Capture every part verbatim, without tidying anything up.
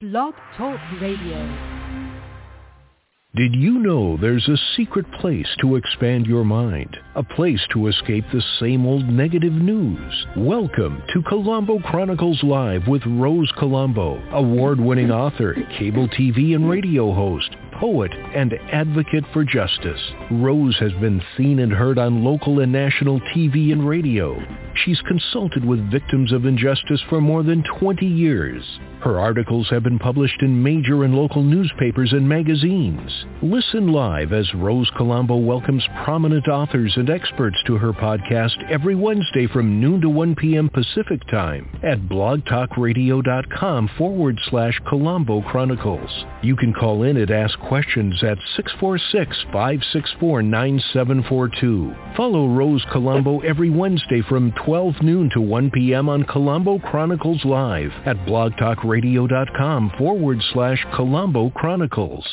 Blog Talk Radio. Did you know there's a secret place to expand your mind? A place to escape the same old negative news? Welcome to Colombo Chronicles Live with Rose Colombo, award-winning author, cable T V and radio host, poet, and advocate for justice. Rose has been seen and heard on local and national T V and radio. She's consulted with victims of injustice for more than twenty years. Her articles have been published in major and local newspapers and magazines. Listen live as Rose Colombo welcomes prominent authors and experts to her podcast every Wednesday from noon to one p.m. Pacific Time at blogtalkradio.com forward slash Colombo Chronicles. You can call in and ask questions at six four six, five six four, nine seven four two. Follow Rose Colombo every Wednesday from twelve noon to one p.m. on Colombo Chronicles Live at blogtalkradio.com forward slash Colombo Chronicles.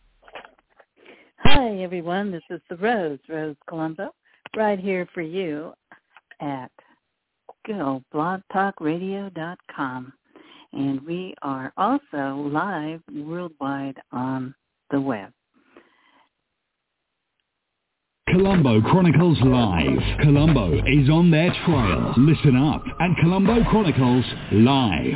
Hi, everyone. This is the Rose, Rose Colombo, right here for you at good old blog talk radio dot com. And we are also live worldwide on the web. Colombo Chronicles Live. Colombo is on their trail. Listen up at Colombo Chronicles Live.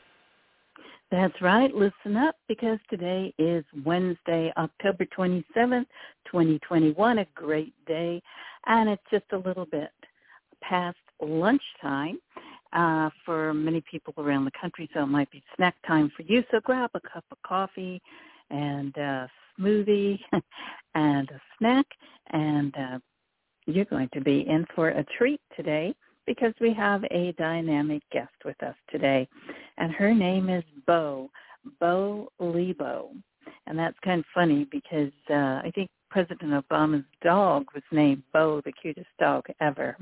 That's right. Listen up, because today is Wednesday, October twenty-seventh, twenty twenty-one, a great day. And it's just a little bit past lunchtime uh, for many people around the country, so it might be snack time for you. So grab a cup of coffee and a smoothie and a snack, and uh, you're going to be in for a treat today, because we have a dynamic guest with us today, and her name is Bo, Bo Lebo. And that's kind of funny because uh, I think President Obama's dog was named Bo, the cutest dog ever.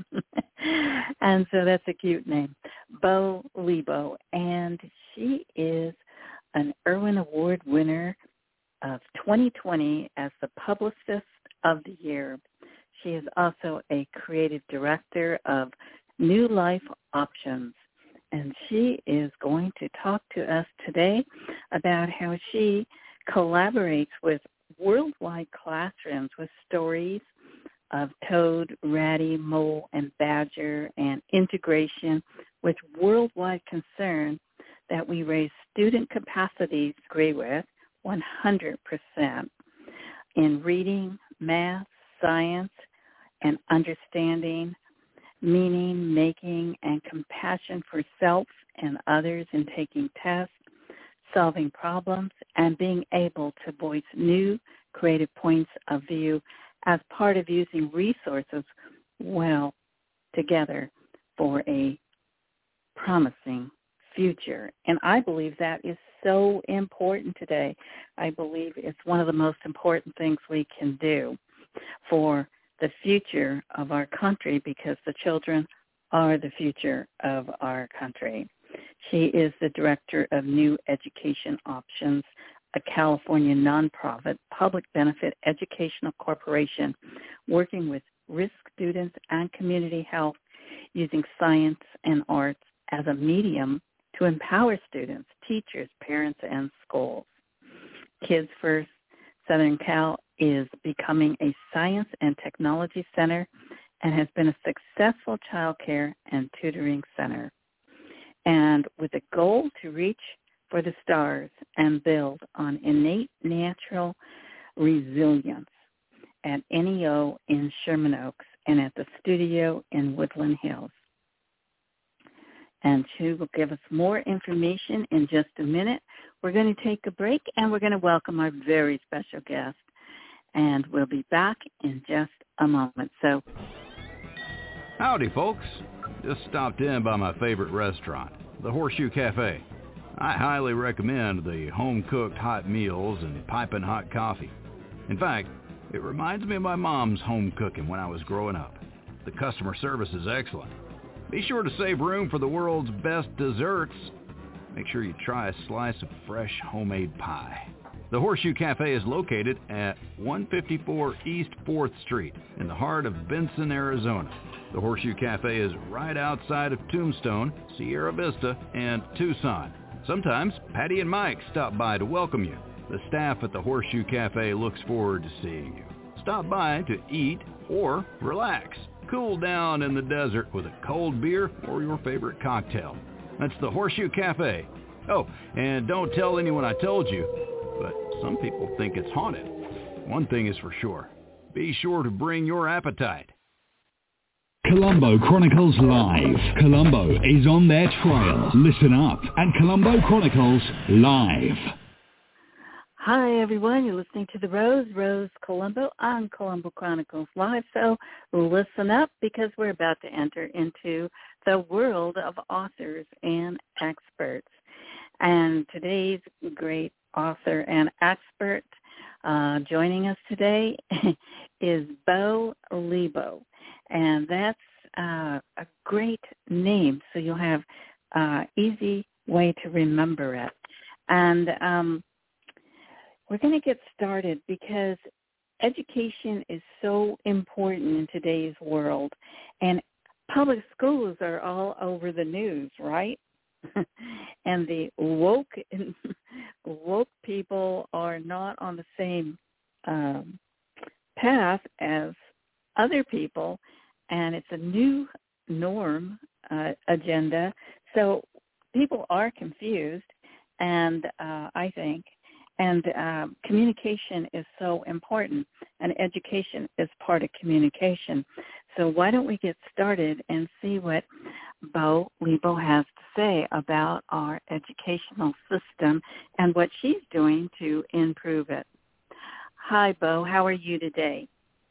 And so that's a cute name, Bo Lebo. And she is an Irwin Award winner of twenty twenty as the Publicist of the Year. She is also a creative director of New Life Options, and she is going to talk to us today about how she collaborates with worldwide classrooms with stories of toad, ratty, mole, and badger, and integration with worldwide concern that we raise student capacities, agree with, one hundred percent in reading, math, science, and understanding, meaning, making, and compassion for self and others in taking tests, solving problems, and being able to voice new creative points of view as part of using resources well together for a promising future. And I believe that is so important today. I believe it's one of the most important things we can do for the future of our country, because the children are the future of our country. She is the director of New Education Options, a California nonprofit public benefit educational corporation working with risk students and community health, using science and arts as a medium to empower students, teachers, parents, and schools. Kids First Southern Cal is becoming a science and technology center and has been a successful child care and tutoring center. And with a goal to reach for the stars and build on innate natural resilience at N E O in Sherman Oaks and at the studio in Woodland Hills. And she will give us more information in just a minute. We're going to take a break, and we're going to welcome our very special guest. And we'll be back in just a moment. So, howdy, folks. Just stopped in by my favorite restaurant, the Horseshoe Cafe. I highly recommend the home-cooked hot meals and piping hot coffee. In fact, it reminds me of my mom's home cooking when I was growing up. The customer service is excellent. Be sure to save room for the world's best desserts. Make sure you try a slice of fresh homemade pie. The Horseshoe Cafe is located at one fifty-four East fourth Street in the heart of Benson, Arizona. The Horseshoe Cafe is right outside of Tombstone, Sierra Vista, and Tucson. Sometimes Patty and Mike stop by to welcome you. The staff at the Horseshoe Cafe looks forward to seeing you. Stop by to eat or relax. Cool down in the desert with a cold beer or your favorite cocktail. That's the Horseshoe Cafe. Oh, and don't tell anyone I told you, but some people think it's haunted. One thing is for sure. Be sure to bring your appetite. Colombo Chronicles Live. Colombo is on their trail. Listen up at Colombo Chronicles Live. Hi, everyone. You're listening to The Rose, Rose Colombo on Colombo Chronicles Live. So listen up because we're about to enter into the world of authors and experts. And today's great author and expert uh, joining us today is Bo Lebo. And that's uh, a great name, so you'll have uh, easy way to remember it. And um, we're going to get started because education is so important in today's world. And public schools are all over the news, right? And the woke woke people are not on the same um, path as other people, and it's a new norm uh, agenda. So people are confused, and uh, I think, and um, communication is so important, and education is part of communication. So why don't we get started and see what Bo Lebo has to say about our educational system and what she's doing to improve it. Hi, Bo. How are you today?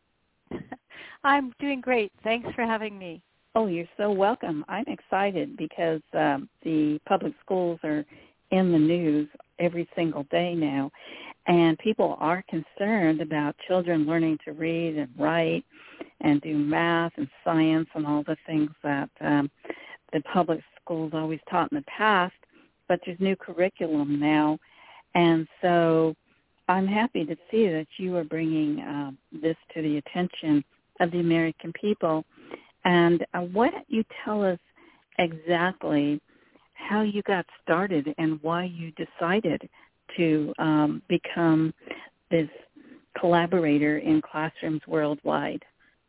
I'm doing great. Thanks for having me. Oh, you're so welcome. I'm excited because um, the public schools are in the news every single day now, and people are concerned about children learning to read and write and do math and science and all the things that um, the public schools always taught in the past, but there's new curriculum now, and so I'm happy to see that you are bringing uh, this to the attention of the American people. And uh, why don't you tell us exactly how you got started and why you decided to um, become this collaborator in classrooms worldwide?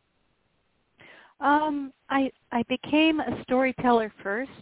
Um, I I became a storyteller first,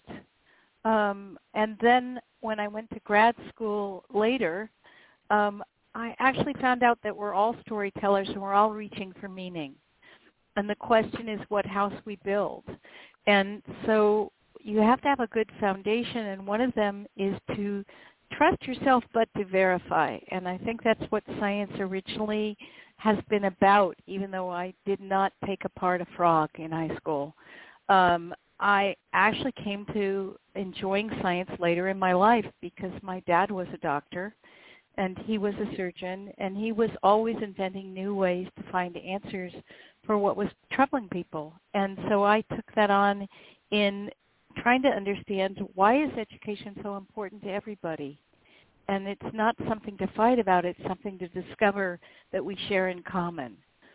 um, and then when I went to grad school later, um, I actually found out that we're all storytellers and we're all reaching for meaning. And the question is what house we build. And so you have to have a good foundation, and one of them is to trust yourself but to verify. And I think that's what science originally has been about, even though I did not take apart a frog in high school. Um, I actually came to enjoying science later in my life because my dad was a doctor and he was a surgeon, and he was always inventing new ways to find answers for what was troubling people. And so I took that on in trying to understand why is education so important to everybody. And it's not something to fight about, it's something to discover that we share in common.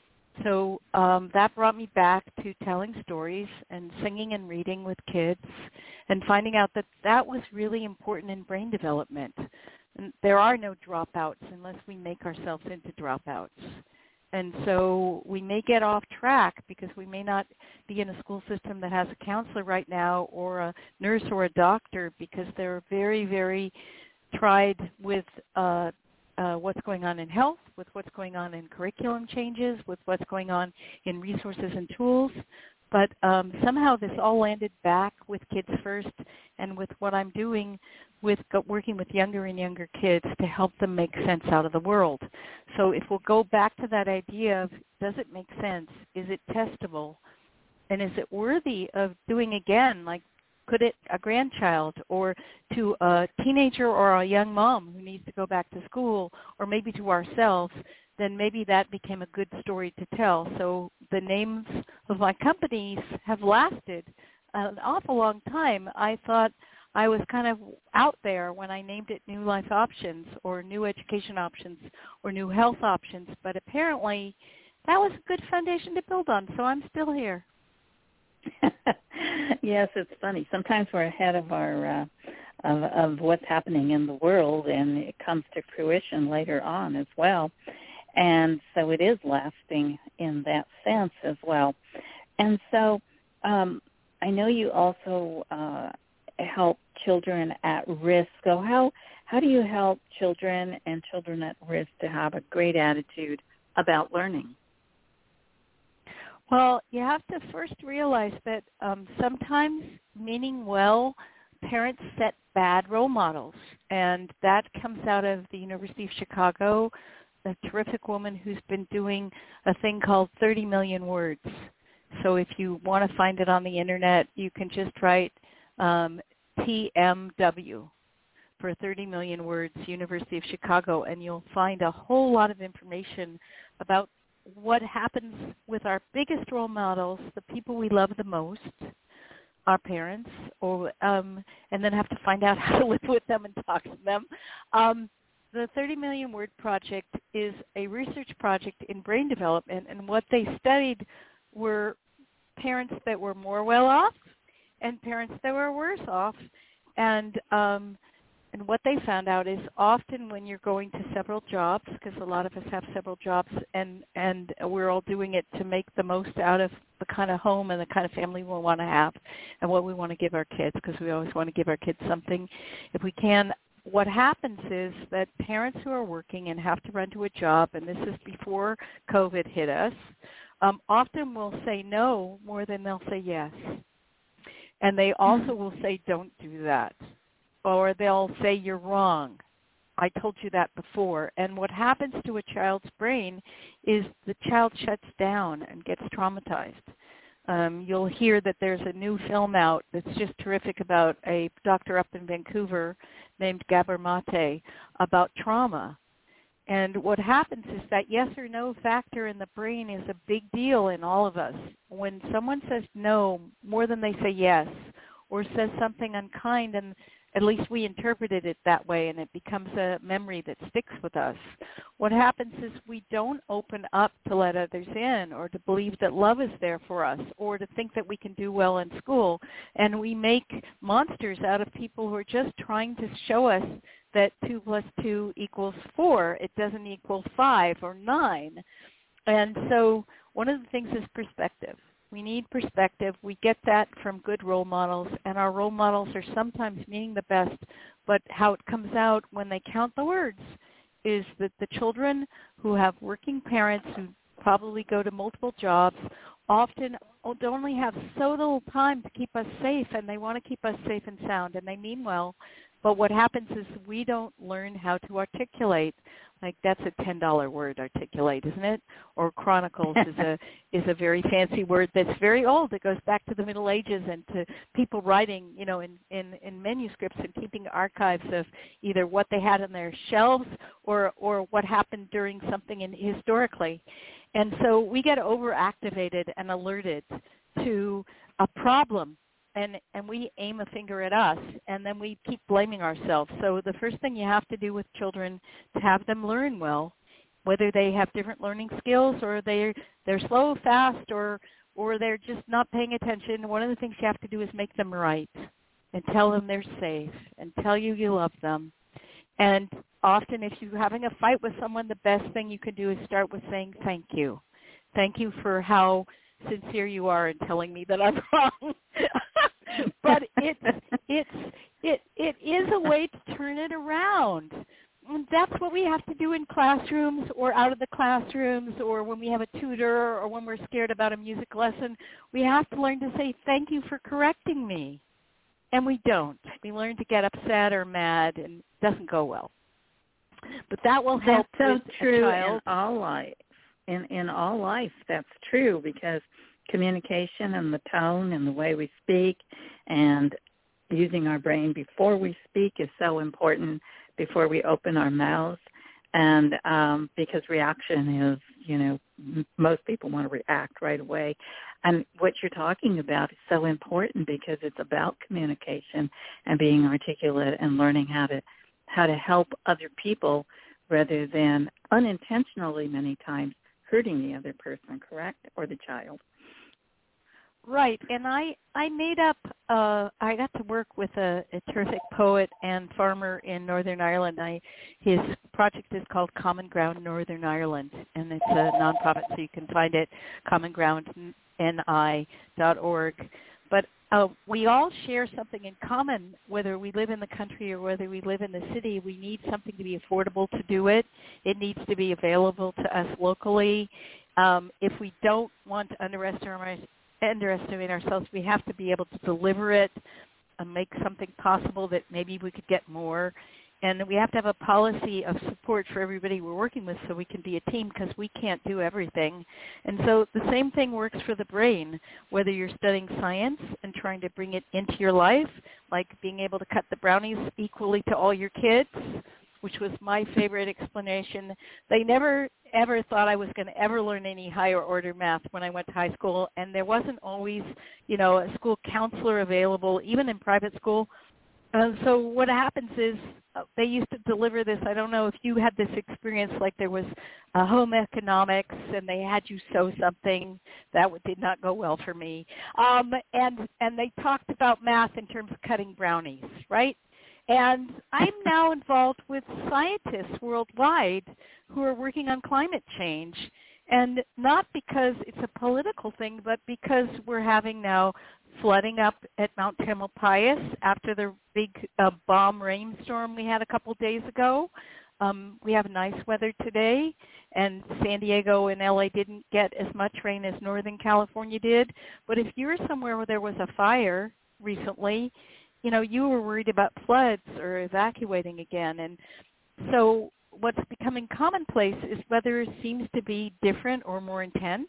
So um, that brought me back to telling stories and singing and reading with kids and finding out that that was really important in brain development. And there are no dropouts unless we make ourselves into dropouts. And so we may get off track because we may not be in a school system that has a counselor right now or a nurse or a doctor because they're very, very tried with uh, uh, what's going on in health, with what's going on in curriculum changes, with what's going on in resources and tools. But um, somehow this all landed back with Kids First and with what I'm doing with go- working with younger and younger kids to help them make sense out of the world. So if we'll go back to that idea of does it make sense, is it testable, and is it worthy of doing again, like could it a grandchild or to a teenager or a young mom who needs to go back to school or maybe to ourselves, then maybe that became a good story to tell. So the names of my companies have lasted an awful long time. I thought I was kind of out there when I named it New Life Options or New Education Options or New Health Options, but apparently that was a good foundation to build on, so I'm still here. Yes, it's funny. Sometimes we're ahead of our uh, of, of what's happening in the world, and it comes to fruition later on as well. And so it is lasting in that sense as well. And so um, I know you also uh, help children at risk. So how, how do you help children and children at risk to have a great attitude about learning? Well, you have to first realize that um, sometimes, meaning well, parents set bad role models, and that comes out of the University of Chicago, a terrific woman who's been doing a thing called thirty million words. So if you want to find it on the Internet, you can just write um, T M W for thirty million words, University of Chicago, and you'll find a whole lot of information about what happens with our biggest role models, the people we love the most, our parents, or um, and then have to find out how to live with them and talk to them. Um, the thirty million word Project is a research project in brain development, and what they studied were parents that were more well off and parents that were worse off. And um, and what they found out is often when you're going to several jobs, because a lot of us have several jobs, and, and we're all doing it to make the most out of the kind of home and the kind of family we want to have and what we want to give our kids, because we always want to give our kids something if we can. What happens is that parents who are working and have to run to a job, and this is before COVID hit us, um, often will say no more than they'll say yes. And they also will say, don't do that. Or they'll say, you're wrong. I told you that before. And what happens to a child's brain is the child shuts down and gets traumatized. Um, you'll hear that there's a new film out that's just terrific about a doctor up in Vancouver named Gabor Mate about trauma. And what happens is that yes or no factor in the brain is a big deal in all of us. When someone says no more than they say yes, or says something unkind, and at least we interpreted it that way, and it becomes a memory that sticks with us. What happens is we don't open up to let others in, or to believe that love is there for us, or to think that we can do well in school. And we make monsters out of people who are just trying to show us that two plus two equals four. It doesn't equal five or nine. And so one of the things is perspective. We need perspective. We get that from good role models, and our role models are sometimes meaning the best, but how it comes out when they count the words is that the children who have working parents who probably go to multiple jobs often only have so little time to keep us safe, and they want to keep us safe and sound, and they mean well. But what happens is we don't learn how to articulate. Like, that's a ten dollar word, articulate, isn't it? Or chronicles is a is a very fancy word that's very old. It goes back to the Middle Ages and to people writing, you know, in, in, in manuscripts and keeping archives of either what they had on their shelves or, or what happened during something in, historically. And so we get overactivated and alerted to a problem. And, and we aim a finger at us, and then we keep blaming ourselves. So the first thing you have to do with children to have them learn well, whether they have different learning skills or they're, they're slow, fast, or, or they're just not paying attention, one of the things you have to do is make them right and tell them they're safe and tell you you love them. And often if you're having a fight with someone, the best thing you can do is start with saying thank you. Thank you for how sincere you are in telling me that I'm wrong. But it's it's it it is a way to turn it around. And that's what we have to do in classrooms or out of the classrooms, or when we have a tutor, or when we're scared about a music lesson. We have to learn to say thank you for correcting me. And we don't. We learn to get upset or mad, and it doesn't go well. But that will help that's so with true a child. in all life. In in all life, that's true, because communication and the tone and the way we speak and using our brain before we speak is so important, before we open our mouths. And um, because reaction is, you know, m- most people want to react right away. And what you're talking about is so important, because it's about communication and being articulate and learning how to how to help other people rather than unintentionally many times hurting the other person, correct, or the child. Right, and I I made up. Uh, I got to work with a, a terrific poet and farmer in Northern Ireland. I his project is called Common Ground Northern Ireland, and it's a nonprofit, so you can find it common ground n i dot org. But uh, we all share something in common, whether we live in the country or whether we live in the city. We need something to be affordable to do it. It needs to be available to us locally. Um, if we don't want to underestimate underestimate ourselves, we have to be able to deliver it and make something possible that maybe we could get more. And we have to have a policy of support for everybody we're working with so we can be a team, because we can't do everything. And so the same thing works for the brain, whether you're studying science and trying to bring it into your life, like being able to cut the brownies equally to all your kids, which was my favorite explanation. They never ever thought I was going to ever learn any higher order math when I went to high school, and there wasn't always, you know, a school counselor available, even in private school. And so what happens is uh, they used to deliver this. I don't know if you had this experience, like there was uh, home economics and they had you sew something. That did not go well for me. Um, and, and they talked about math in terms of cutting brownies, right? And I'm now involved with scientists worldwide who are working on climate change, and not because it's a political thing, but because we're having now flooding up at Mount Tamalpais after the big uh, bomb rainstorm we had a couple days ago. Um, we have nice weather today, and San Diego and L A didn't get as much rain as Northern California did. But if you're somewhere where there was a fire recently, you know, you were worried about floods or evacuating again. And so what's becoming commonplace is weather seems to be different or more intense.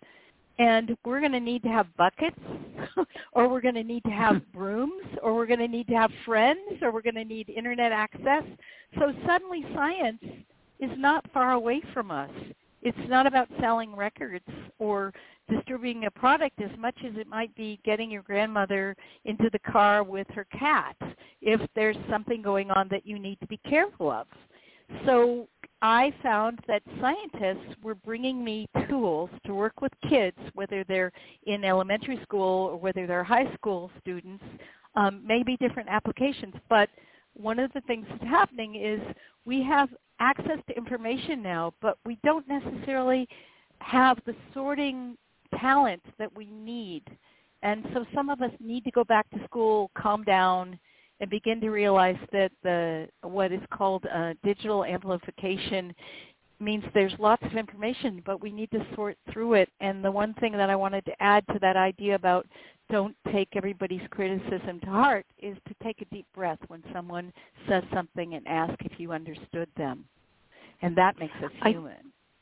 And we're going to need to have buckets, or we're going to need to have brooms, or we're going to need to have friends, or we're going to need Internet access. So suddenly science is not far away from us. It's not about selling records or distributing a product as much as it might be getting your grandmother into the car with her cat if there's something going on that you need to be careful of. So I found that scientists were bringing me tools to work with kids, whether they're in elementary school or whether they're high school students, um, maybe different applications. But one of the things that's happening is we have access to information now, but we don't necessarily have the sorting talent that we need. And so some of us need to go back to school, calm down, and begin to realize that the what is called uh, digital amplification means there's lots of information, but we need to sort through it. And the one thing that I wanted to add to that idea about don't take everybody's criticism to heart is to take a deep breath when someone says something and ask if you understood them. And that makes us human.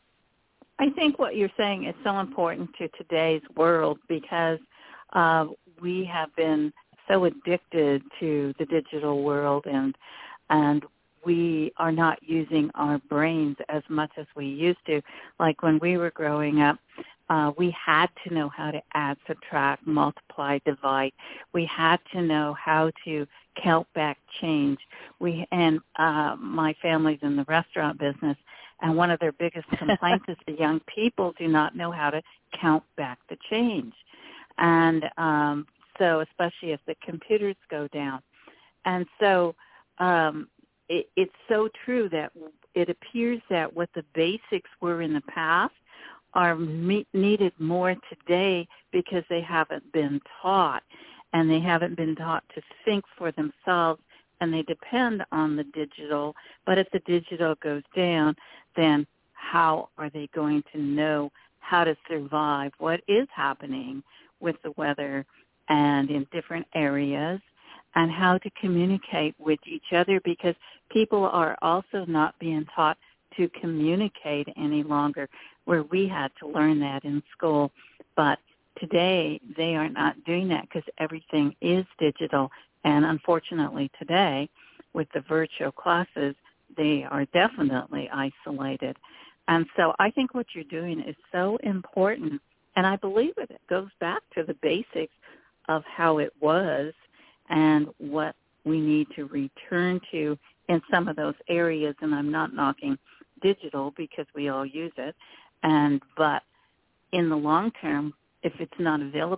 I, I think what you're saying is so important to today's world, because uh, we have been so addicted to the digital world, and and we are not using our brains as much as we used to. Like when we were growing up, uh, we had to know how to add, subtract, multiply, divide. We had to know how to count back change. We and uh, my family's in the restaurant business, and one of their biggest complaints is the young people do not know how to count back the change. And um, so especially if the computers go down. And so um, it, it's so true that it appears that what the basics were in the past are me- needed more today because they haven't been taught, and they haven't been taught to think for themselves, and they depend on the digital. But if the digital goes down, then how are they going to know how to survive what is happening with the weather and in different areas, and how to communicate with each other, because people are also not being taught to communicate any longer, where we had to learn that in school. But today they are not doing that because everything is digital. And unfortunately today, with the virtual classes, they are definitely isolated. And so I think what you're doing is so important. And I believe it, it goes back to the basics of how it was and what we need to return to in some of those areas. And I'm not knocking digital because we all use it. And but in the long term, if it's not available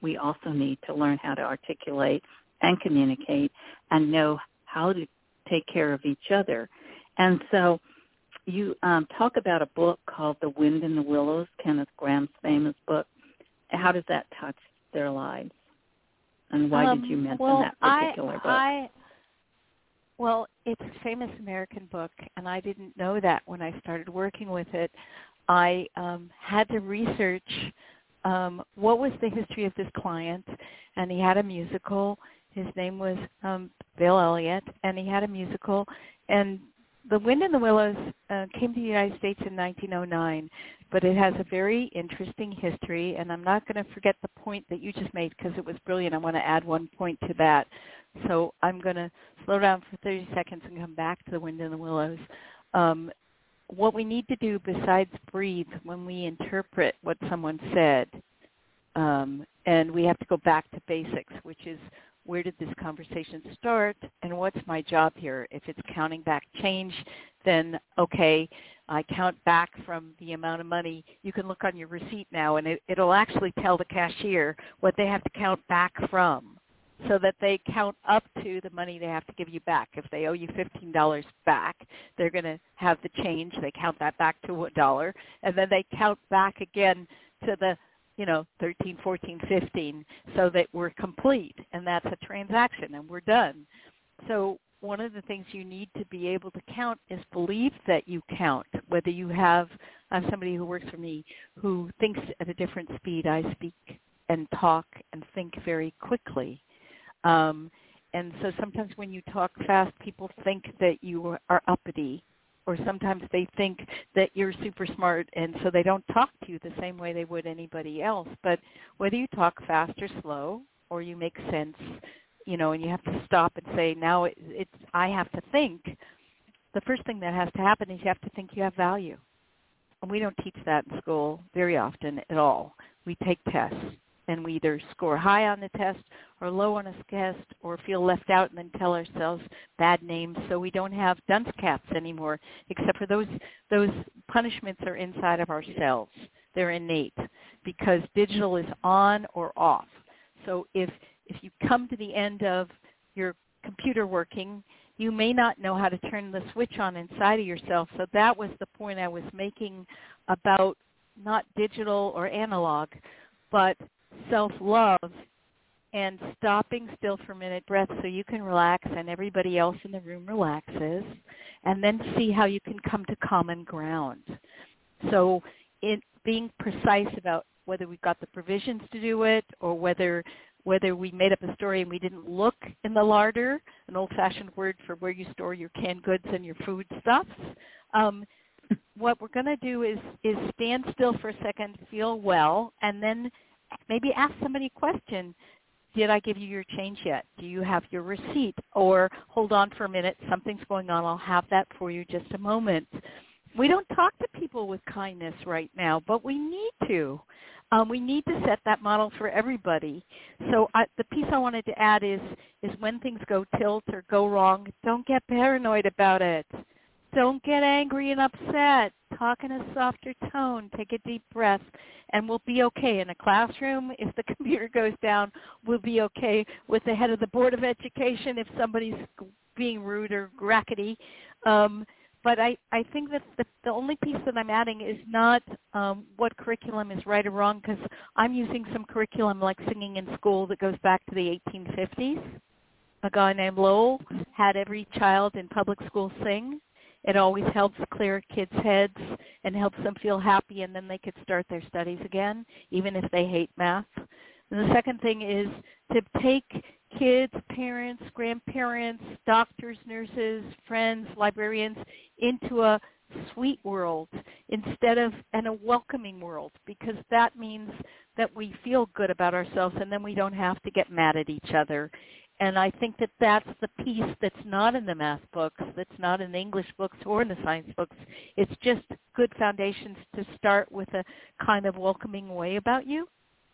we also need to learn how to articulate and communicate and know how to take care of each other. And so you um, talk about a book called The Wind in the Willows, Kenneth Graham's famous book. How does that touch their lives? And why um, did you mention well, that particular I, book? I, well, it's a famous American book, and I didn't know that when I started working with it. I um, had to research um, what was the history of this client, and he had a musical. His name was um, Bill Elliott, and he had a musical. And The Wind in the Willows uh, came to the United States in nineteen oh nine, but it has a very interesting history, and I'm not going to forget the point that you just made because it was brilliant. I want to add one point to that. So I'm going to slow down for thirty seconds and come back to The Wind in the Willows. Um, what we need to do besides breathe when we interpret what someone said, um, and we have to go back to basics, which is where did this conversation start and what's my job here? If it's counting back change, then okay, I count back from the amount of money. You can look on your receipt now, and it, it'll actually tell the cashier what they have to count back from so that they count up to the money they have to give you back. If they owe you fifteen dollars back, they're going to have the change. They count that back to a dollar, and then they count back again to the you know, thirteen, fourteen, fifteen, so that we're complete, and that's a transaction, and we're done. So one of the things you need to be able to count is believe that you count, whether you have, I'm somebody who works for me who thinks at a different speed. I speak and talk and think very quickly. Um, and so sometimes when you talk fast, people think that you are uppity, or sometimes they think that you're super smart, and so they don't talk to you the same way they would anybody else. But whether you talk fast or slow, or you make sense, you know, and you have to stop and say, now it, it's I have to think, the first thing that has to happen is you have to think you have value. And we don't teach that in school very often at all. We take tests, and we either score high on the test or low on a test, or feel left out and then tell ourselves bad names. So we don't have dunce caps anymore, except for those those punishments are inside of ourselves. They're innate because digital is on or off. So if if you come to the end of your computer working, you may not know how to turn the switch on inside of yourself. So that was the point I was making about not digital or analog, but self-love and stopping still for a minute, breath, so you can relax and everybody else in the room relaxes, and then see how you can come to common ground. So it, being precise about whether we've got the provisions to do it, or whether whether we made up a story and we didn't look in the larder, an old-fashioned word for where you store your canned goods and your foodstuffs. Um, what we're going to do is, is stand still for a second, feel well, and then maybe ask somebody a question. Did I give you your change yet? Do you have your receipt? Or hold on for a minute, something's going on, I'll have that for you just a moment. We don't talk to people with kindness right now, but we need to. Um, we need to set that model for everybody. So I, the piece I wanted to add is, is when things go tilt or go wrong, don't get paranoid about it. Don't get angry and upset. Talk in a softer tone. Take a deep breath, and we'll be okay. In a classroom, if the computer goes down, we'll be okay with the head of the Board of Education if somebody's being rude or rackety. Um, but I, I think that the, the only piece that I'm adding is not um, what curriculum is right or wrong, because I'm using some curriculum like singing in school that goes back to the eighteen fifties. A guy named Lowell had every child in public school sing. It always helps clear kids' heads and helps them feel happy, and then they could start their studies again, even if they hate math. And the second thing is to take kids, parents, grandparents, doctors, nurses, friends, librarians into a sweet world instead of and a welcoming world, because that means that we feel good about ourselves, and then we don't have to get mad at each other. And I think that that's the piece that's not in the math books, that's not in the English books or in the science books. It's just good foundations to start with a kind of welcoming way about you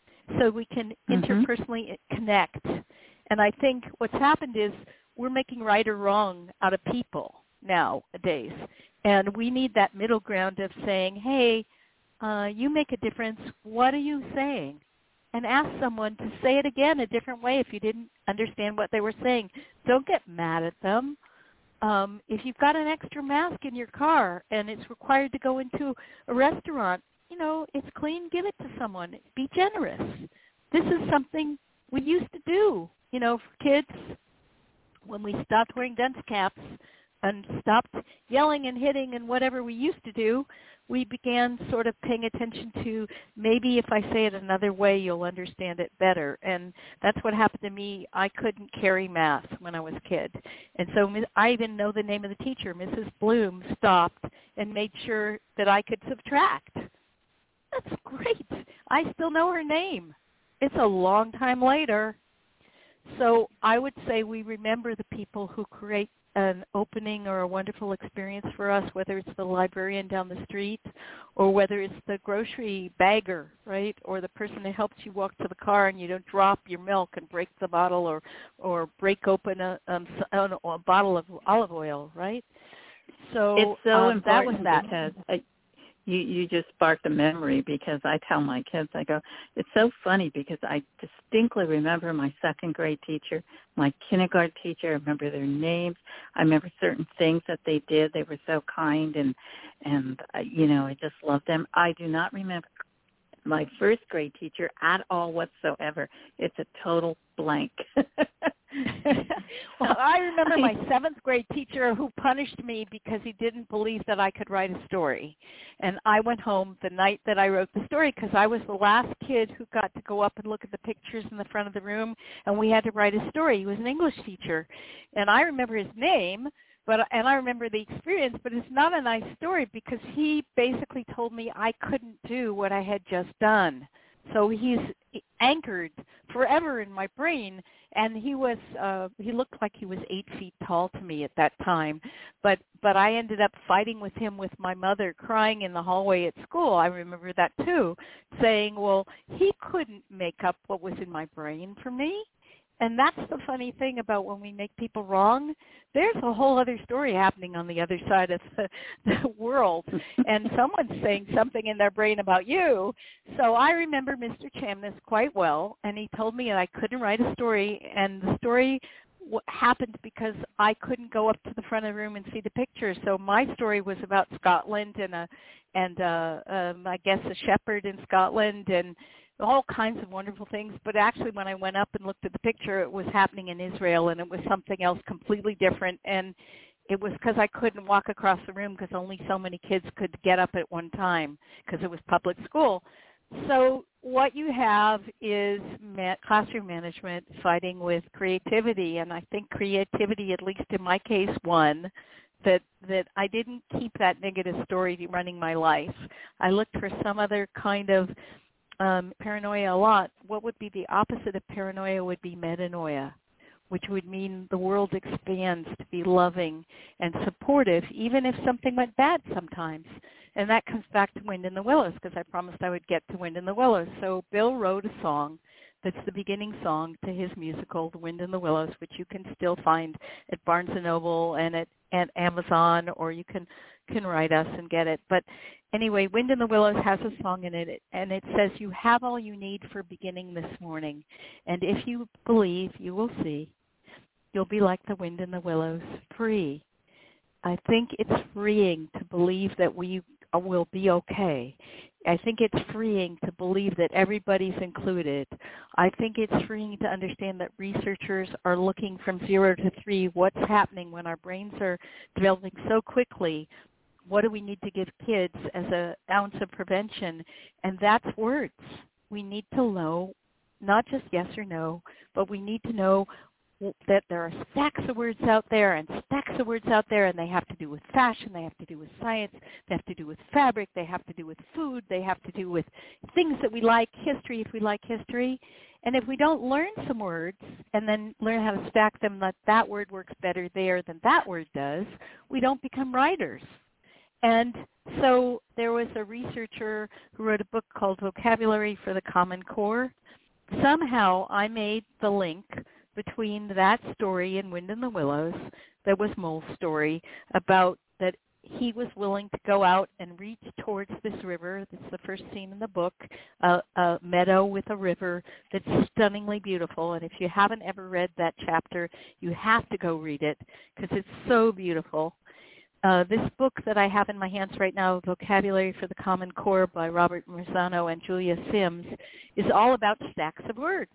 so we can mm-hmm. interpersonally connect. And I think what's happened is we're making right or wrong out of people nowadays. And we need that middle ground of saying, hey, uh, you make a difference. What are you saying? and ask someone to say it again a different way if you didn't understand what they were saying. Don't get mad at them. Um, if you've got an extra mask in your car and it's required to go into a restaurant, you know, it's clean, give it to someone. Be generous. This is something we used to do, you know, for kids. When we stopped wearing dunce caps and stopped yelling and hitting and whatever we used to do, we began sort of paying attention to maybe if I say it another way, you'll understand it better. And that's what happened to me. I couldn't carry math when I was a kid. And so I even know the name of the teacher. Missus Bloom stopped and made sure that I could subtract. That's great. I still know her name. It's a long time later. So I would say we remember the people who create an opening or a wonderful experience for us, whether it's the librarian down the street or whether it's the grocery bagger, right, or the person that helps you walk to the car and you don't drop your milk and break the bottle or, or break open a, um, a bottle of olive oil, right? So it's so um, important that was that. because I, You you just sparked a memory because I tell my kids, I go, it's so funny because I distinctly remember my second grade teacher, my kindergarten teacher. I remember their names. I remember certain things that they did. They were so kind and, and uh, you know, I just loved them. I do not remember my first grade teacher at all whatsoever. It's a total blank. Well, I remember my seventh grade teacher who punished me because he didn't believe that I could write a story. And I went home the night that I wrote the story because I was the last kid who got to go up and look at the pictures in the front of the room, and we had to write a story. He was an English teacher. And I remember his name, but and I remember the experience, but it's not a nice story because he basically told me I couldn't do what I had just done. So he's anchored forever in my brain, and he was uh, he looked like he was eight feet tall to me at that time. But but I ended up fighting with him with my mother, crying in the hallway at school. I remember that too, saying, well, he couldn't make up what was in my brain for me. And that's the funny thing about when we make people wrong. There's a whole other story happening on the other side of the, the world, and someone's saying something in their brain about you. So I remember Mister Chamness quite well, and he told me that I couldn't write a story, and the story w- happened because I couldn't go up to the front of the room and see the pictures. So my story was about Scotland and a and uh, um, I guess a shepherd in Scotland and all kinds of wonderful things. But actually when I went up and looked at the picture, it was happening in Israel, and it was something else completely different. And it was because I couldn't walk across the room because only so many kids could get up at one time because it was public school. So what you have is ma- classroom management fighting with creativity. And I think creativity, at least in my case, won. That that I didn't keep that negative story running my life. I looked for some other kind of Um, paranoia a lot. What would be the opposite of paranoia would be metanoia, which would mean the world expands to be loving and supportive, even if something went bad sometimes. And that comes back to Wind in the Willows, because I promised I would get to Wind in the Willows. So Bill wrote a song that's the beginning song to his musical, The Wind in the Willows, which you can still find at Barnes and Noble and at, at Amazon, or you can, can write us and get it. But anyway, Wind in the Willows has a song in it, and it says, you have all you need for beginning this morning. And if you believe, you will see. You'll be like the wind in the willows, free. I think it's freeing to believe that we will be okay. I think it's freeing to believe that everybody's included. I think it's freeing to understand that researchers are looking from zero to three, what's happening when our brains are developing so quickly. What do we need to give kids as an ounce of prevention? And that's words. We need to know not just yes or no, but we need to know that there are stacks of words out there and stacks of words out there, and they have to do with fashion, they have to do with science, they have to do with fabric, they have to do with food, they have to do with things that we like, history if we like history. And if we don't learn some words and then learn how to stack them, that that word works better there than that word does, we don't become writers. And so there was a researcher who wrote a book called Vocabulary for the Common Core. Somehow I made the link between that story in Wind in the Willows, that was Mole's story, about that he was willing to go out and reach towards this river. This is the first scene in the book, uh, a meadow with a river that's stunningly beautiful. And if you haven't ever read that chapter, you have to go read it because it's so beautiful. Uh, this book that I have in my hands right now, Vocabulary for the Common Core by Robert Marzano and Julia Sims, is all about stacks of words.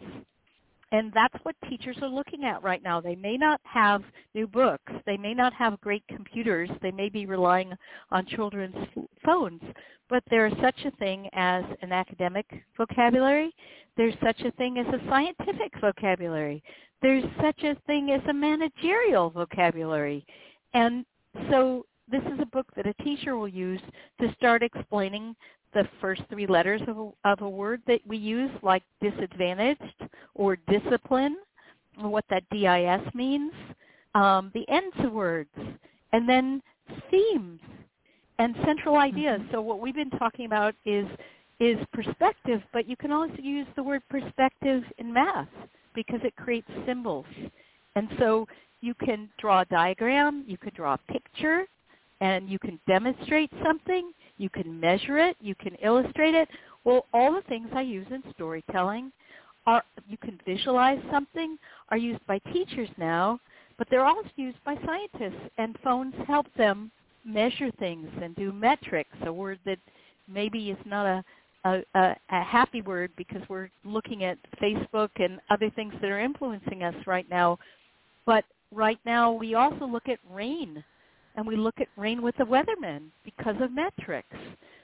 And that's what teachers are looking at right now. They may not have new books. They may not have great computers. They may be relying on children's phones. But there is such a thing as an academic vocabulary. There's such a thing as a scientific vocabulary. There's such a thing as a managerial vocabulary. And so this is a book that a teacher will use to start explaining the first three letters of a, of a word that we use, like disadvantaged or discipline, or what that D I S means, um, the ends of words, and then themes and central ideas. Mm-hmm. So what we've been talking about is is perspective, but you can also use the word perspective in math because it creates symbols. And so you can draw a diagram, you can draw a picture, and you can demonstrate something. You can measure it. You can illustrate it. Well, all the things I use in storytelling are, you can visualize something, are used by teachers now, but they're also used by scientists, and phones help them measure things and do metrics, a word that maybe is not a, a, a, a happy word because we're looking at Facebook and other things that are influencing us right now. But right now we also look at rain. And we look at rain with the weathermen because of metrics.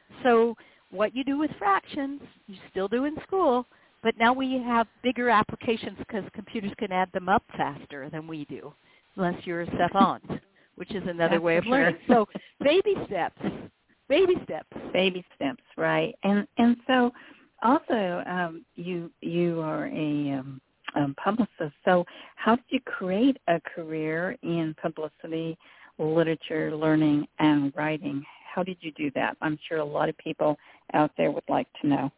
So what you do with fractions, you still do in school, but now we have bigger applications because computers can add them up faster than we do, unless you're a savant, which is another That's way of sure. learning. So baby steps, baby steps. Baby steps, right. And and so also um, you you are a um, um, publicist. So how did you create a career in publicity, literature, learning, and writing? How did you do that? I'm sure a lot of people out there would like to know.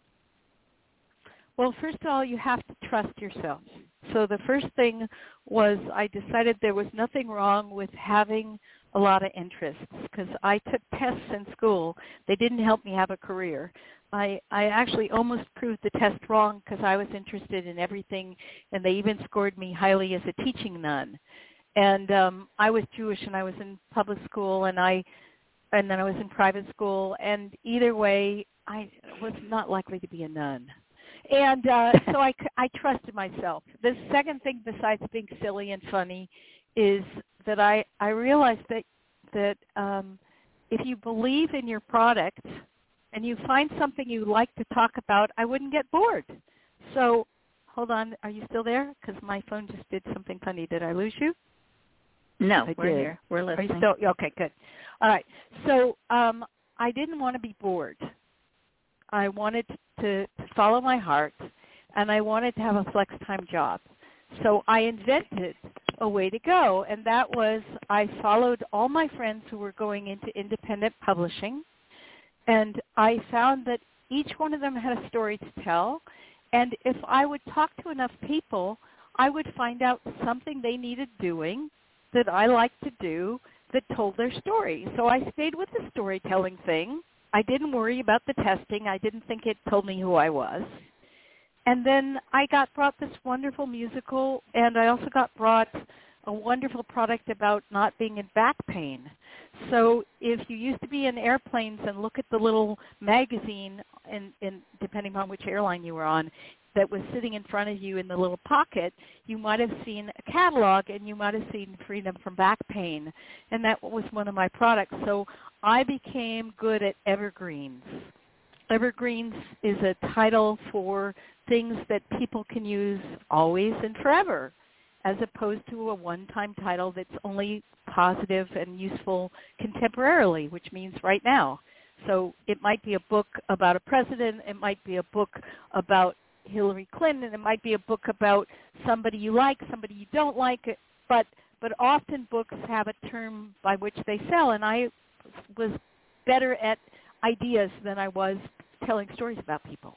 Well, first of all, you have to trust yourself. So the first thing was I decided there was nothing wrong with having a lot of interests because I took tests in school. They didn't help me have a career. I, I actually almost proved the test wrong because I was interested in everything, and they even scored me highly as a teaching nun. And um, I was Jewish, and I was in public school, and I, and then I was in private school. And either way, I was not likely to be a nun. And uh, so I, I trusted myself. The second thing, besides being silly and funny, is that I, I realized that that um, if you believe in your product and you find something you like to talk about, I wouldn't get bored. So hold on, are you still there? Because my phone just did something funny. Did I lose you? No, I we're did. here. We're listening. Are you still, okay, good. All right. So um, I didn't want to be bored. I wanted to, to follow my heart, and I wanted to have a flex-time job. So I invented a way to go, and that was I followed all my friends who were going into independent publishing, and I found that each one of them had a story to tell, and if I would talk to enough people, I would find out something they needed doing that I like to do that told their story. So I stayed with the storytelling thing. I didn't worry about the testing. I didn't think it told me who I was. And then I got brought this wonderful musical, and I also got brought a wonderful product about not being in back pain. So if you used to be in airplanes and look at the little magazine, in, in, depending on which airline you were on, that was sitting in front of you in the little pocket, you might have seen a catalog, and you might have seen Freedom from Back Pain, and that was one of my products. So I became good at evergreens. Evergreens is a title for things that people can use always and forever, as opposed to a one-time title that's only positive and useful contemporarily, which means right now. So it might be a book about a president. It might be a book about Hillary Clinton. It might be a book about somebody you like, somebody you don't like, but but often books have a term by which they sell, and I was better at ideas than I was telling stories about people.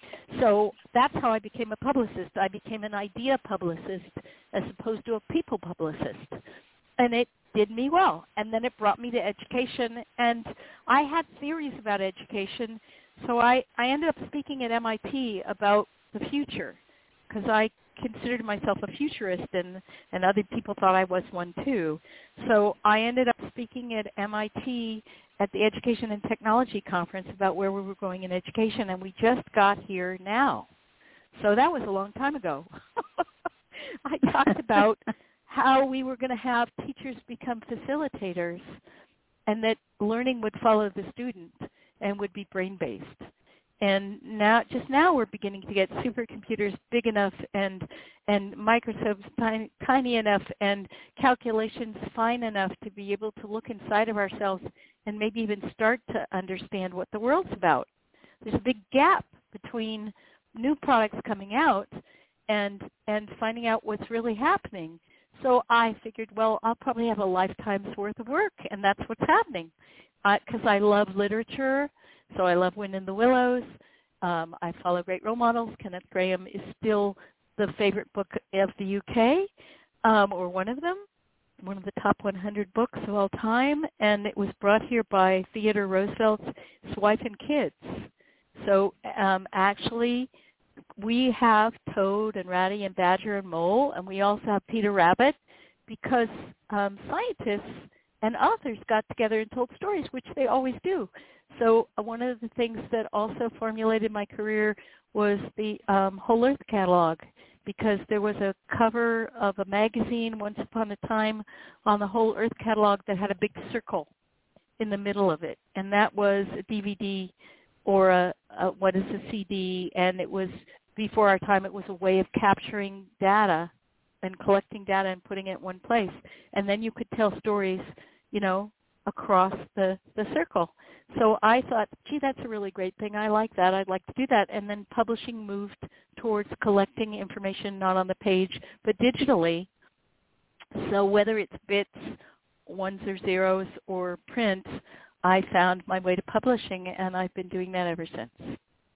So that's how I became a publicist. I became an idea publicist as opposed to a people publicist. And it did me well. And then it brought me to education, and I had theories about education, so I, I ended up speaking at M I T about the future because I considered myself a futurist, and, and other people thought I was one too. So I ended up speaking at M I T at the Education and Technology Conference about where we were going in education, and we just got here now. So that was a long time ago. I talked about how we were going to have teachers become facilitators and that learning would follow the student and would be brain-based. And now, just now we're beginning to get supercomputers big enough and and microscopes tiny, tiny enough and calculations fine enough to be able to look inside of ourselves and maybe even start to understand what the world's about. There's a big gap between new products coming out and and finding out what's really happening. So I figured, well, I'll probably have a lifetime's worth of work, and that's what's happening. Because uh, I love literature, so I love Wind in the Willows. Um, I follow great role models. Kenneth Grahame is still the favorite book of the U K, um, or one of them, one of the top one hundred books of all time, and it was brought here by Theodore Roosevelt's wife and kids. So um, actually, we have Toad and Ratty and Badger and Mole, and we also have Peter Rabbit, because um, scientists and authors got together and told stories, which they always do. So uh, one of the things that also formulated my career was the um, Whole Earth catalog, because there was a cover of a magazine once upon a time on the Whole Earth catalog that had a big circle in the middle of it, and that was a D V D or a, a what is a C D, and it was, before our time, it was a way of capturing data and collecting data and putting it in one place. And then you could tell stories, you know, across the, the circle. So I thought, gee, that's a really great thing. I like that. I'd like to do that. And then publishing moved towards collecting information not on the page, but digitally. So whether it's bits, ones or zeros, or print, I found my way to publishing, and I've been doing that ever since.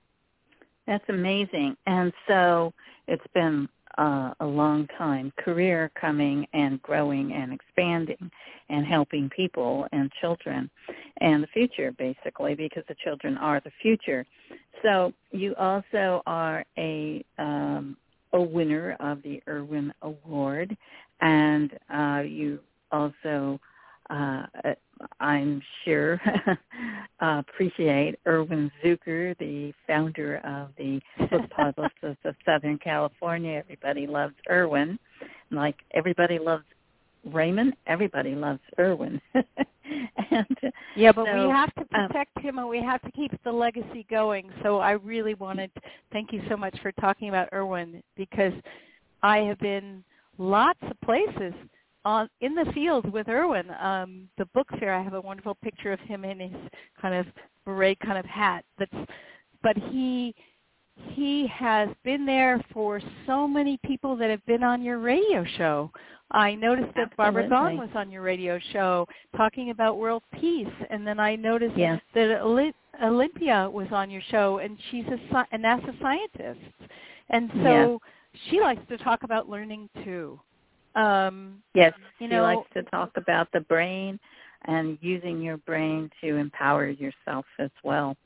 That's amazing. And so it's been uh, a long time career coming and growing and expanding and helping people and children and the future, basically, because the children are the future. So you also are a um, a winner of the Irwin Award, and uh, you also, uh, I'm sure, uh, appreciate Irwin Zucker, the founder of the Book Publishers of Southern California. Everybody loves Irwin. Like everybody loves Raymond, everybody loves Irwin. and, yeah, but so, we have to protect um, him, and we have to keep the legacy going. So I really wanted to thank you so much for talking about Irwin, because I have been lots of places on in the field with Irwin. Um, the book fair, I have a wonderful picture of him in his kind of beret kind of hat. That's, but he he has been there for so many people that have been on your radio show. I noticed that Barbara Gong was on your radio show talking about world peace, and then I noticed yes. that Olympia was on your show, and she's a, a NASA scientist. And so yes. she likes to talk about learning too. Um, yes, you she know, likes to talk about the brain and using your brain to empower yourself as well.